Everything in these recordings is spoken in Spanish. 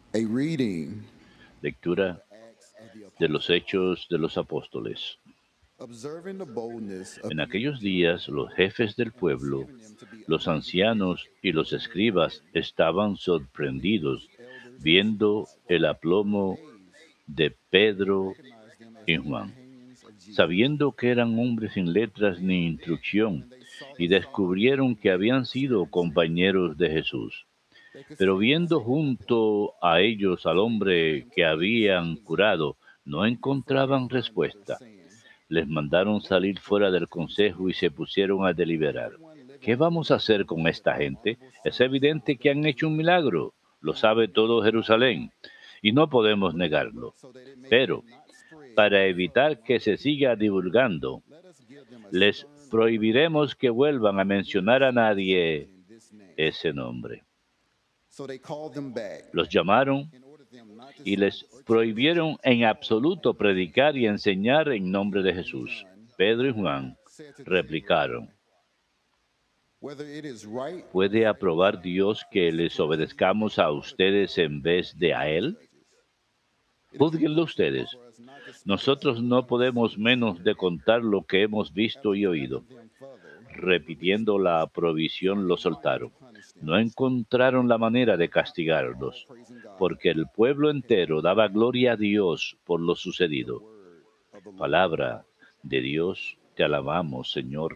A reading Lectura Acts of the de los Apostles. Hechos de los Apóstoles. Observing the boldness of En the young aquellos días Jews los jefes del and pueblo, perceiving them to be los uneducated, ancianos y los reasoned with escribas them, estaban believers, sorprendidos elders, and viendo scribes, el were aplomo amazed de and Pedro recognized them as y the Juan, companions of Jesus. sabiendo que eran hombres sin letras ni Then, instrucción, when they saw y the signs descubrieron and que gifts habían of the sido Spirit compañeros manifested, de Jesús. they could Pero say viendo nothing about them. junto a ellos al So they hombre began que to lay habían hands on them curado, no and confirm encontraban one another, respuesta. saying, Les mandaron "What salir fuera del qualifications have consejo y these se men? pusieron a deliberar. Everyone living ¿Qué among vamos a them hacer con knows that esta the gente? remarkable Es signs and evidente que han wonders hecho un done milagro. Lo by sabe them todo in their name. Jerusalén y no podemos negarlo. But so that it may Pero, not spread para any further evitar among que the se people, siga divulgando, let us give them a les stern order prohibiremos que vuelvan a not to mencionar a say anything nadie in this name." ese nombre. So they called them back Los llamaron and ordered them not to y speak les or teach prohibieron en at all absoluto in the name of predicar y Jesus. enseñar en nombre de Then Jesús. John Pedro y Juan said to them in reply, replicaron: "Whether it is right ¿Puede aprobar Dios for que us to les proclaim the obedezcamos name a of other gods ustedes en vez de to a the Él? judges? It is Júzguenlo impossible ustedes. for us not to speak of Nosotros Jesus no when we see podemos him here." menos de contar lo que hemos visto After y threatening oído. them further, they released Repitiendo them, la provisión, lo finding no way to soltaron. punish them. No encontraron la manera de They were all castigarlos, praising God porque el pueblo for his entero mighty daba works. gloria a Dios por lo The sucedido. word of the Lord. Palabra de Dios, te alabamos, Señor.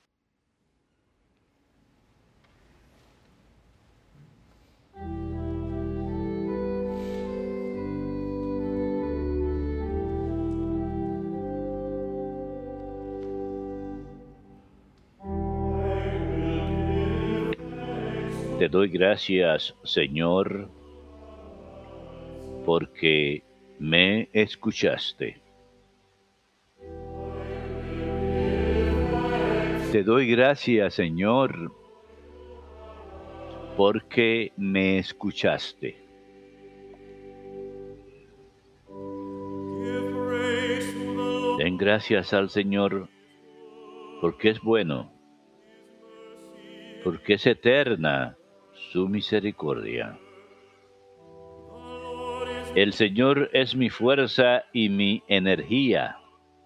Te doy gracias, Señor, porque me escuchaste. Te doy gracias, Señor, porque me escuchaste. Den gracias al Señor, porque es bueno, porque es eterna su misericordia. El Señor es mi fuerza y mi energía.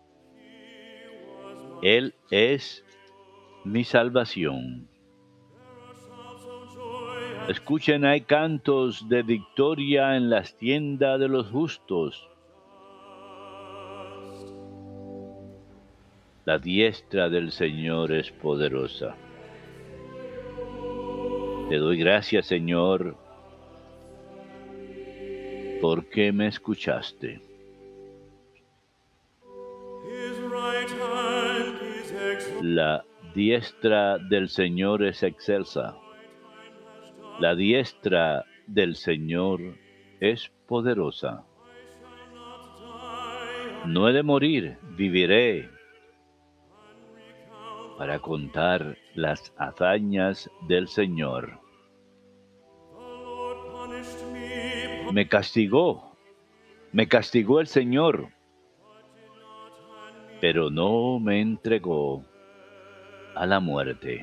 Él es mi salvación. Escuchen, hay cantos de victoria en las tiendas de los justos. La diestra del Señor es poderosa. Te doy gracias, Señor, porque me escuchaste. La diestra del Señor es excelsa. La diestra del Señor es poderosa. No he de morir, viviré para contar las hazañas del Señor. Me castigó el Señor, pero no me entregó a la muerte.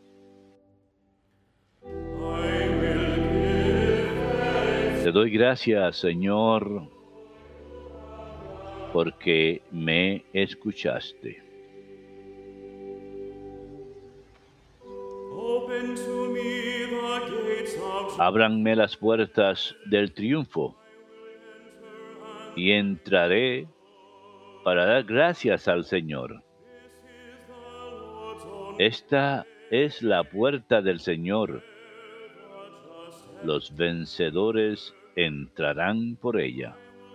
Te doy gracias, Señor, porque me escuchaste. Ábranme las puertas del triunfo y entraré para dar gracias al Señor. Esta es la puerta del Señor. Los vencedores entrarán por ella.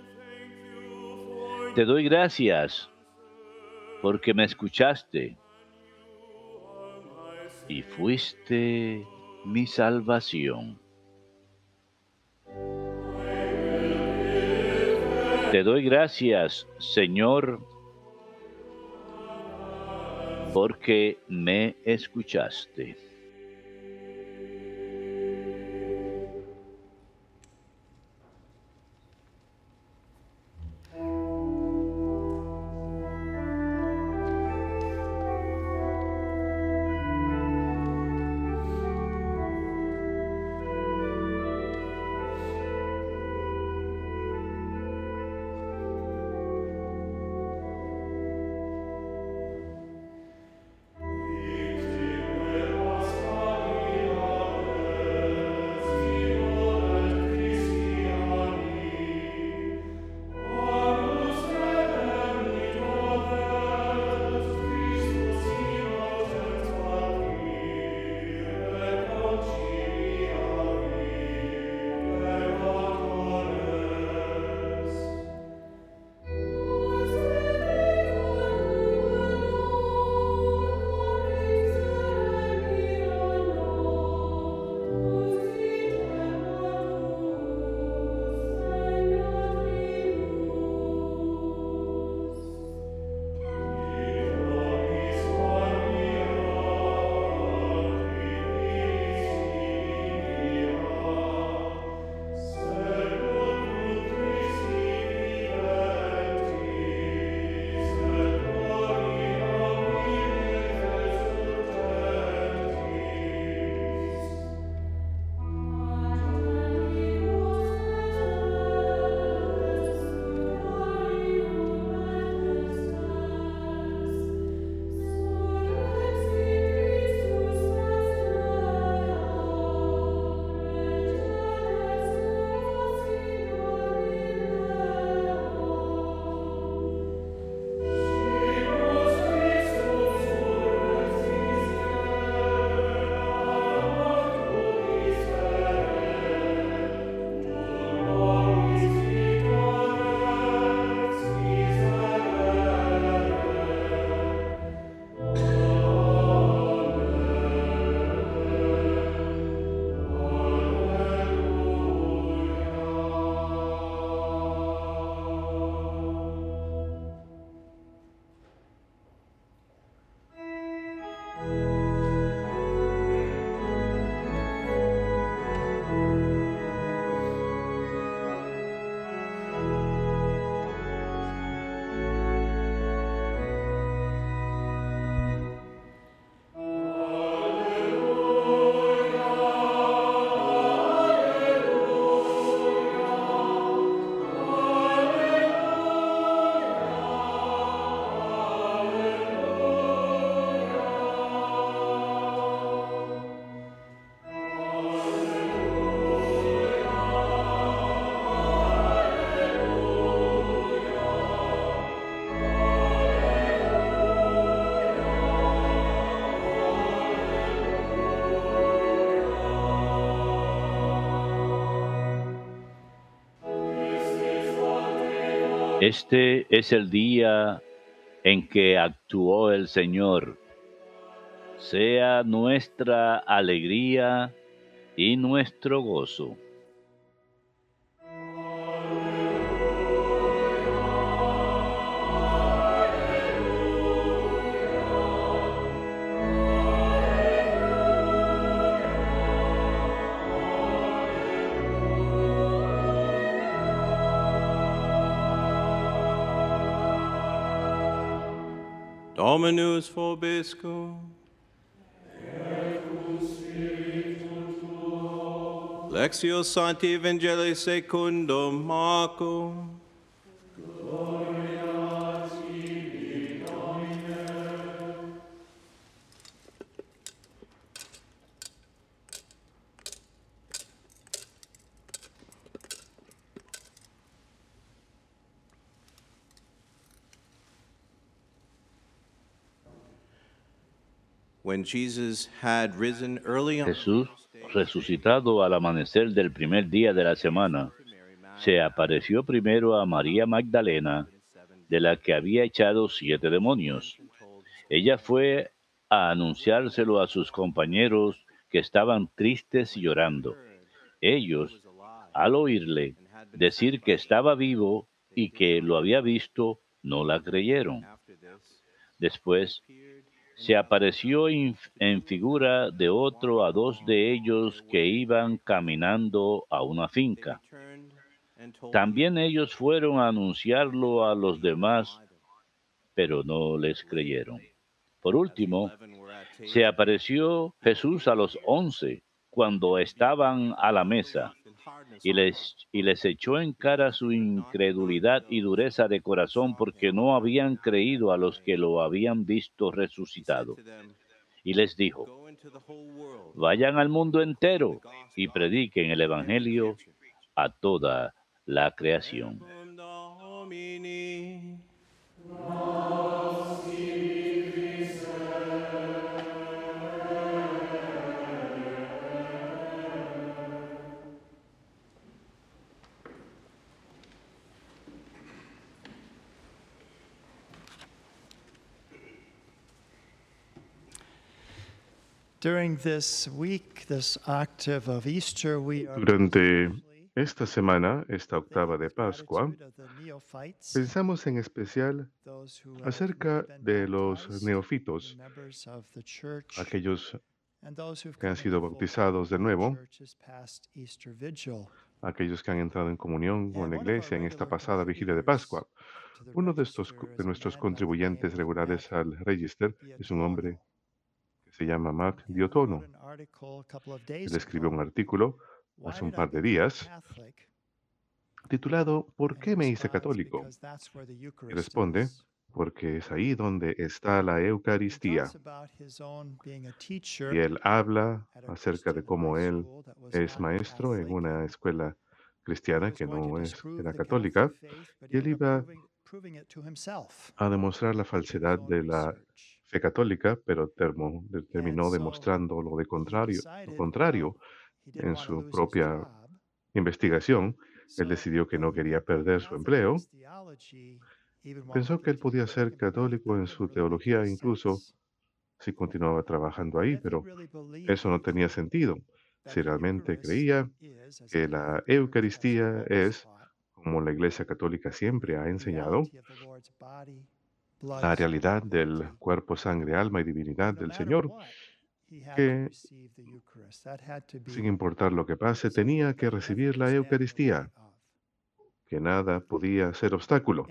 Te doy gracias porque me escuchaste y fuiste mi salvación. Te doy gracias, Señor, porque me escuchaste. Este es el día en que actuó el Señor. Sea nuestra alegría y nuestro gozo. Dominus vobiscum. Lectio Sancti Evangelii secundum Marcum. When Jesus had risen early on Jesús, resucitado al amanecer del primer día de la semana, se apareció primero a María Magdalena, de la que había echado 7 demonios. Ella fue a anunciárselo a sus compañeros que estaban tristes y llorando. Ellos, al oírle decir que estaba vivo y que lo había visto, no la creyeron. Después, se apareció en figura de otro a 2 de ellos que iban caminando a una finca. También ellos fueron a anunciarlo a los demás, pero no les creyeron. Por último, se apareció Jesús a los 11 cuando estaban a la mesa y les echó en cara su incredulidad y dureza de corazón porque no habían creído a los que lo habían visto resucitado. Y les dijo: vayan al mundo entero y prediquen el Evangelio a toda la creación. Durante esta semana, esta octava de Pascua, pensamos en especial acerca de los neofitos, aquellos que han sido bautizados de nuevo, aquellos que han entrado en comunión con la iglesia en esta pasada vigilia de Pascua. Uno de nuestros contribuyentes regulares al Register es un hombre que se llama Mark Diotono. Él escribió un artículo hace un par de días titulado ¿Por qué me hice católico? Y responde: porque es ahí donde está la Eucaristía. Y él habla acerca de cómo él es maestro en una escuela cristiana que no era católica, y él iba a demostrar la falsedad de la fe católica, pero terminó demostrando lo contrario en su propia investigación. Él decidió que no quería perder su empleo. Pensó que él podía ser católico en su teología incluso si continuaba trabajando ahí, pero eso no tenía sentido. Si realmente creía que la Eucaristía es, como la Iglesia Católica siempre ha enseñado, la realidad del cuerpo, sangre, alma y divinidad del Señor, que sin importar lo que pase, tenía que recibir la Eucaristía, que nada podía ser obstáculo.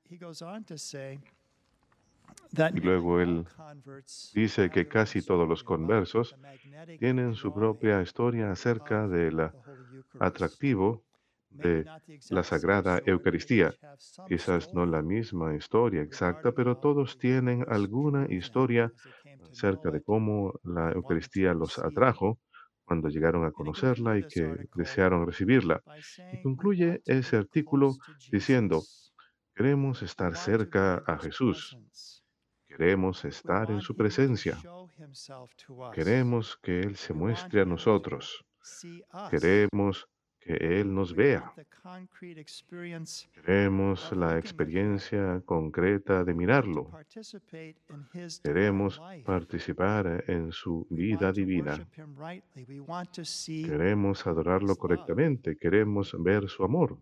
Y luego él dice que casi todos los conversos tienen su propia historia acerca del atractivo de la Sagrada Eucaristía. Quizás no la misma historia exacta, pero todos tienen alguna historia acerca de cómo la Eucaristía los atrajo cuando llegaron a conocerla y que desearon recibirla. Y concluye ese artículo diciendo: queremos estar cerca a Jesús. Queremos estar en su presencia. Queremos que Él se muestre a nosotros. Queremos que Él nos vea. Queremos la experiencia concreta de mirarlo. Queremos participar en su vida divina. Queremos adorarlo correctamente. Queremos ver su amor.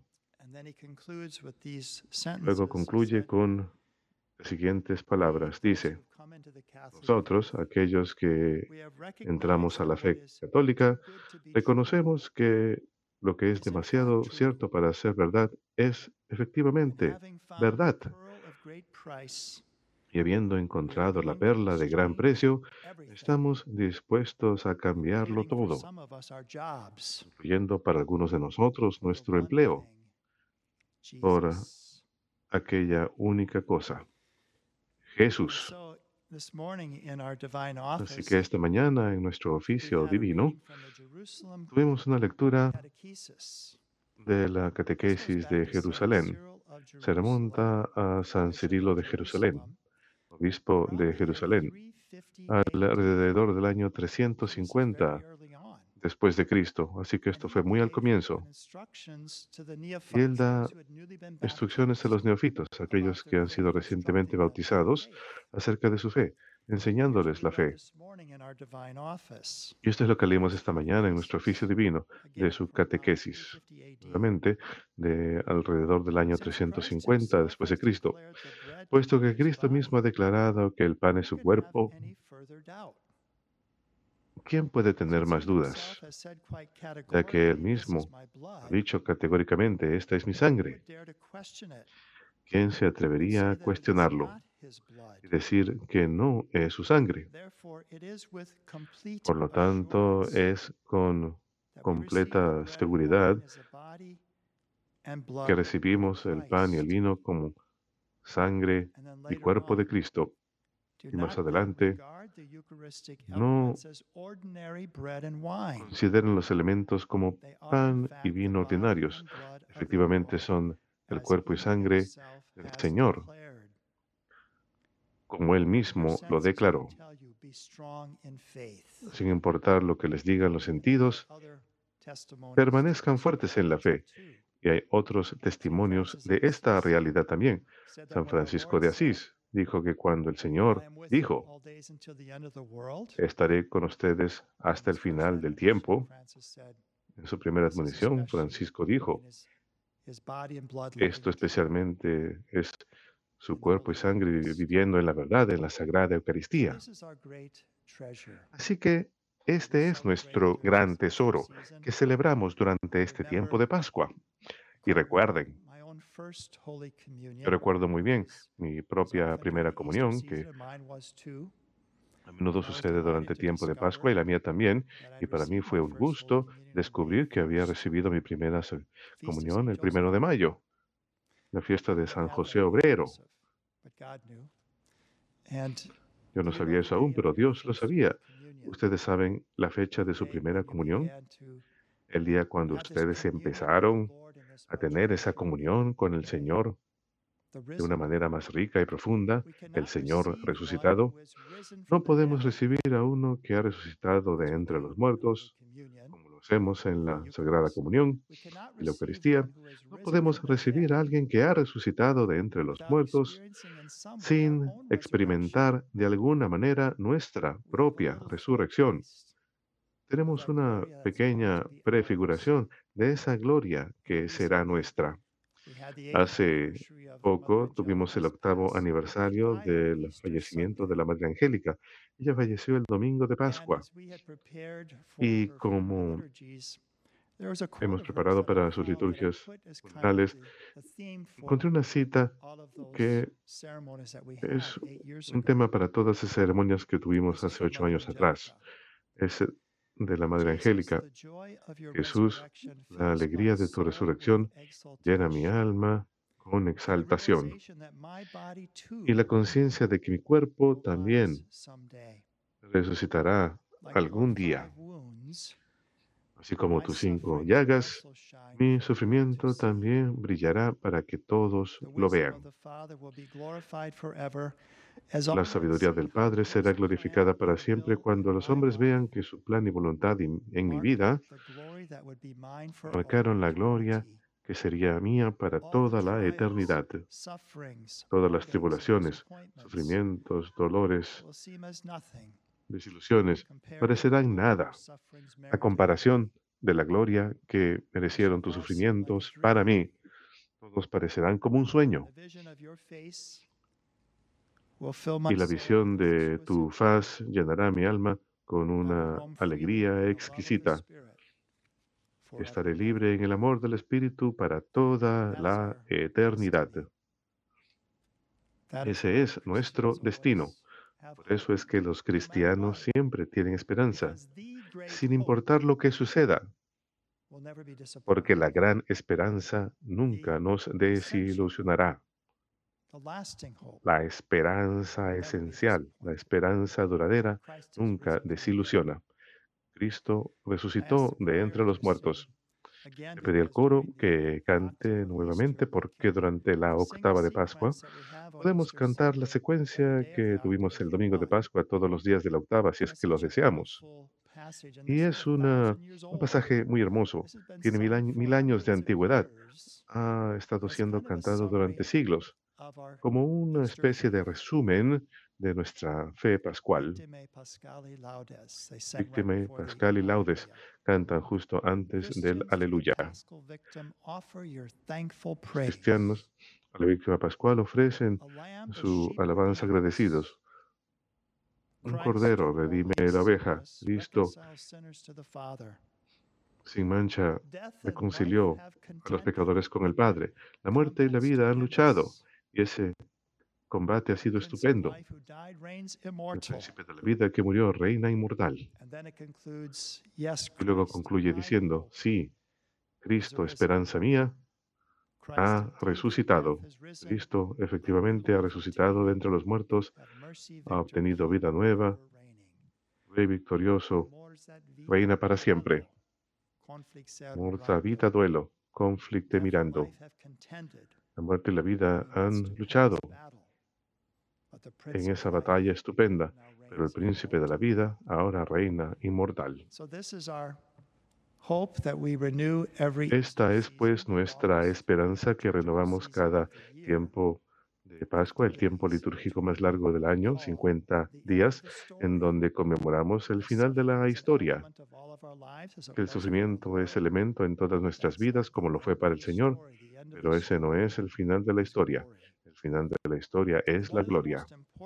Luego concluye con las siguientes palabras. Dice, nosotros, aquellos que entramos a la fe católica, reconocemos que lo que es demasiado cierto para ser verdad es efectivamente verdad. Y habiendo encontrado la perla de gran precio, estamos dispuestos a cambiarlo todo, incluyendo para algunos de nosotros nuestro empleo, por aquella única cosa, Jesús. Así que esta mañana en nuestro oficio divino tuvimos una lectura de la catequesis de Jerusalén. Se remonta a San Cirilo de Jerusalén, obispo de Jerusalén, alrededor del año 350 después de Cristo. Así que esto fue muy al comienzo. Y él da instrucciones a los neófitos, aquellos que han sido recientemente bautizados, acerca de su fe, enseñándoles la fe. Y esto es lo que leímos esta mañana en nuestro oficio divino de su catequesis, nuevamente de alrededor del año 350 después de Cristo, puesto que Cristo mismo ha declarado que el pan es su cuerpo. ¿Quién puede tener más dudas? Ya que él mismo ha dicho categóricamente, esta es mi sangre. ¿Quién se atrevería a cuestionarlo y decir que no es su sangre? Por lo tanto, es con completa seguridad que recibimos el pan y el vino como sangre y cuerpo de Cristo. Y más adelante, no consideren los elementos como pan y vino ordinarios. Efectivamente son el cuerpo y sangre del Señor, como Él mismo lo declaró. Sin importar lo que les digan los sentidos, permanezcan fuertes en la fe. Y hay otros testimonios de esta realidad también. San Francisco de Asís dijo que cuando el Señor dijo, estaré con ustedes hasta el final del tiempo, en su primera admonición, Francisco dijo, esto especialmente es su cuerpo y sangre viviendo en la verdad, en la Sagrada Eucaristía. Así que este es nuestro gran tesoro que celebramos durante este tiempo de Pascua. Y recuerden, yo recuerdo muy bien mi propia primera comunión, que a menudo sucede durante el tiempo de Pascua y la mía también, y para mí fue un gusto descubrir que había recibido mi primera comunión el 1 de mayo, la fiesta de San José Obrero. Yo no sabía eso aún, pero Dios lo sabía. ¿Ustedes saben la fecha de su primera comunión? El día cuando ustedes empezaron a tener esa comunión con el Señor de una manera más rica y profunda, el Señor resucitado. No podemos recibir a uno que ha resucitado de entre los muertos, como lo hacemos en la Sagrada Comunión y la Eucaristía. No podemos recibir a alguien que ha resucitado de entre los muertos sin experimentar de alguna manera nuestra propia resurrección. Tenemos una pequeña prefiguración de esa gloria que será nuestra. Hace poco tuvimos el 8º aniversario del fallecimiento de la Madre Angélica. Ella falleció el domingo de Pascua. Y como hemos preparado para sus liturgias funerales, encontré una cita que es un tema para todas esas ceremonias que tuvimos hace 8 años atrás. Es de la Madre Angélica. Jesús, la alegría de tu resurrección llena mi alma con exaltación y la conciencia de que mi cuerpo también resucitará algún día. Así como tus 5 llagas, mi sufrimiento también brillará para que todos lo vean. La sabiduría del Padre será glorificada para siempre cuando los hombres vean que su plan y voluntad en mi vida marcaron la gloria que sería mía para toda la eternidad. Todas las tribulaciones, sufrimientos, dolores, desilusiones parecerán nada a comparación de la gloria que merecieron tus sufrimientos para mí. Todos parecerán como un sueño. Y la visión de tu faz llenará mi alma con una alegría exquisita. Estaré libre en el amor del Espíritu para toda la eternidad. Ese es nuestro destino. Por eso es que los cristianos siempre tienen esperanza, sin importar lo que suceda, porque la gran esperanza nunca nos desilusionará. La esperanza esencial, la esperanza duradera, nunca desilusiona. Cristo resucitó de entre los muertos. Le pedí al coro que cante nuevamente porque durante la octava de Pascua podemos cantar la secuencia que tuvimos el domingo de Pascua todos los días de la octava, si es que lo deseamos. Y es un pasaje muy hermoso. Tiene 1000 años de antigüedad. Ha estado siendo cantado durante siglos como una especie de resumen de nuestra fe pascual. Víctima, Pascal y Laudes cantan justo antes del Aleluya. Los cristianos a la víctima pascual ofrecen su alabanza agradecidos. Un cordero redime la oveja. Cristo, sin mancha, reconcilió a los pecadores con el Padre. La muerte y la vida han luchado y ese combate ha sido estupendo. El príncipe de la vida que murió reina inmortal. Y luego concluye diciendo, sí, Cristo, esperanza mía, ha resucitado. Cristo efectivamente ha resucitado de entre los muertos, ha obtenido vida nueva, Rey victorioso, reina para siempre. Morta vita duelo, conflicte mirando. La muerte y la vida han luchado en esa batalla estupenda, pero el príncipe de la vida ahora reina inmortal. Esta es pues nuestra esperanza que renovamos cada tiempo de Pascua, el tiempo litúrgico más largo del año, 50 días, en donde conmemoramos el final de la historia. Que el sufrimiento es elemento en todas nuestras vidas, como lo fue para el Señor, pero ese no es el final de la historia. El final de la historia es la gloria.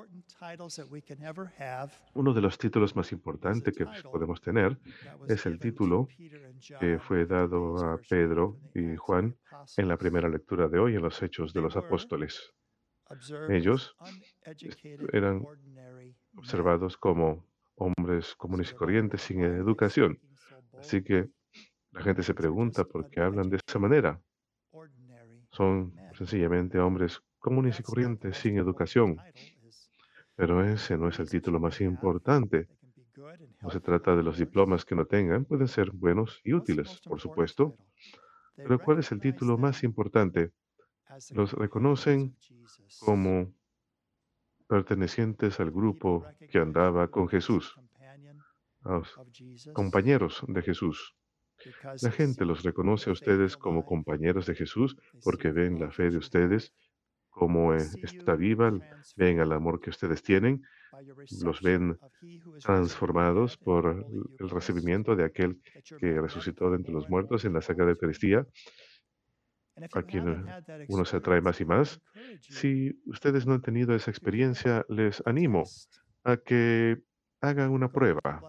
Uno de los títulos más importantes que podemos tener es el título que fue dado a Pedro y Juan en la primera lectura de hoy en los Hechos de los Apóstoles. Ellos eran observados como hombres comunes y corrientes sin educación. Así que la gente se pregunta por qué hablan de esa manera. Son sencillamente hombres comunes y corrientes sin educación. Pero ese no es el título más importante. No se trata de los diplomas que no tengan. Pueden ser buenos y útiles, por supuesto. Pero ¿cuál es el título más importante? Los reconocen como pertenecientes al grupo que andaba con Jesús, a los compañeros de Jesús. La gente los reconoce a ustedes como compañeros de Jesús porque ven la fe de ustedes como está viva, ven el amor que ustedes tienen, los ven transformados por el recibimiento de aquel que resucitó de entre los muertos en la Sagrada Eucaristía, a quien uno se atrae más y más. Si ustedes no han tenido esa experiencia, les animo a que hagan una prueba.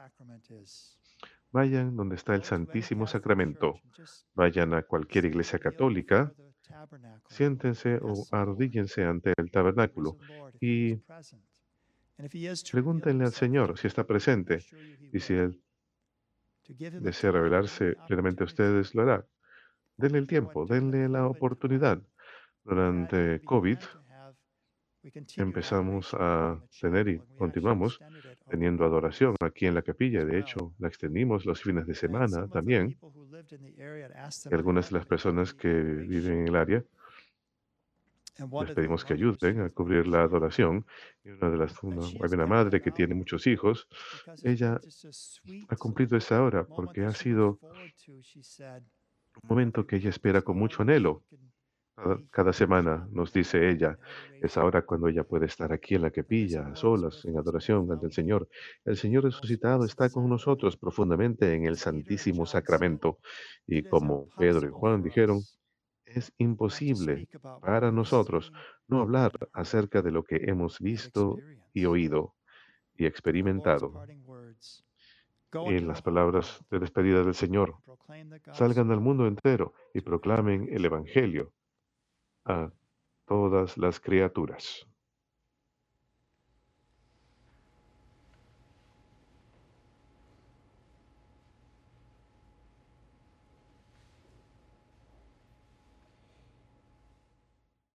Vayan donde está el Santísimo Sacramento. Vayan a cualquier iglesia católica. Siéntense o arrodíllense ante el tabernáculo y pregúntenle al Señor si está presente y si Él desea revelarse plenamente a ustedes, lo hará. Denle el tiempo, denle la oportunidad. Durante COVID empezamos a tener y continuamos teniendo adoración aquí en la capilla. De hecho, la extendimos los fines de semana también. Y algunas de las personas que viven en el área les pedimos que ayuden a cubrir la adoración. Y hay una madre que tiene muchos hijos. Ella ha cumplido esa hora porque ha sido un momento que ella espera con mucho anhelo. Cada semana, nos dice ella, es ahora cuando ella puede estar aquí en la capilla, a solas, en adoración ante el Señor. El Señor resucitado está con nosotros profundamente en el Santísimo Sacramento. Y como Pedro y Juan dijeron, es imposible para nosotros no hablar acerca de lo que hemos visto y oído y experimentado. En las palabras de despedida del Señor, salgan al mundo entero y proclamen el Evangelio a todas las criaturas.